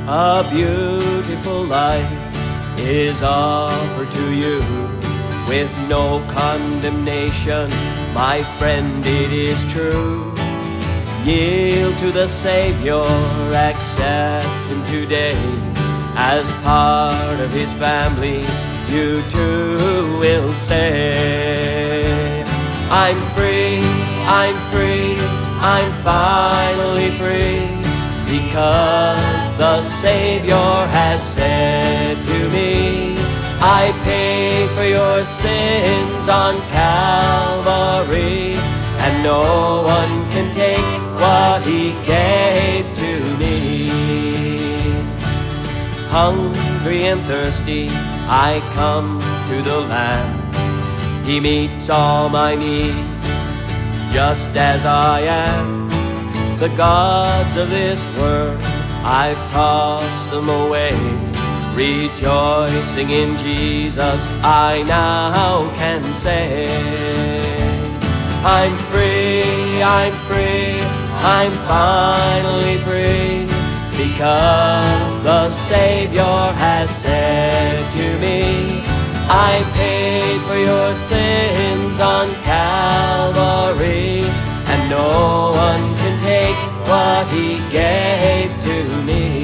A beautiful life is offered to you, with no condemnation, my friend, it is true. Yield to the Savior, accept Him today. As part of His family, you too will say, I'm free, I'm free, I'm finally free, because the Savior has said to me, I paid for your sins on Calvary, and no one can take what He gave to me. Hungry and thirsty, I come to the Lamb. He meets all my needs, just as I am. The gods of this world, I've tossed them away. Rejoicing in Jesus, I now can say, I'm free, I'm free, I'm finally free, because the Savior has said to me, I paid for your sins on Calvary, and no one can take what He gave to me.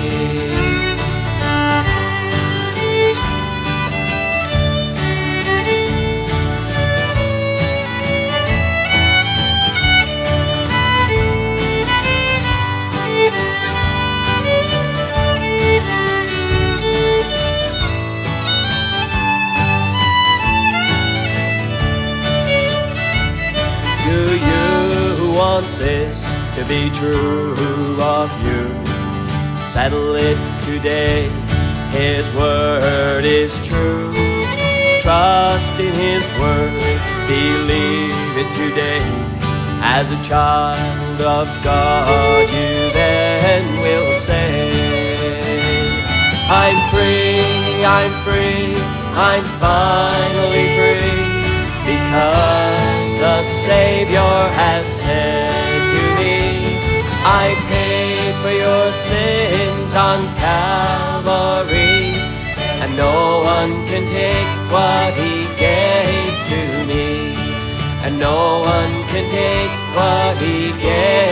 Do you want this to be true of you? Settle it today, His word is true. Trust in His word, believe it today. As a child of God, you then will say, I'm free, I'm free, I'm finally free, because the Savior has said to me, I paid for your sins on Calvary, and no one can take what He gave to me, and no one can take what He gave.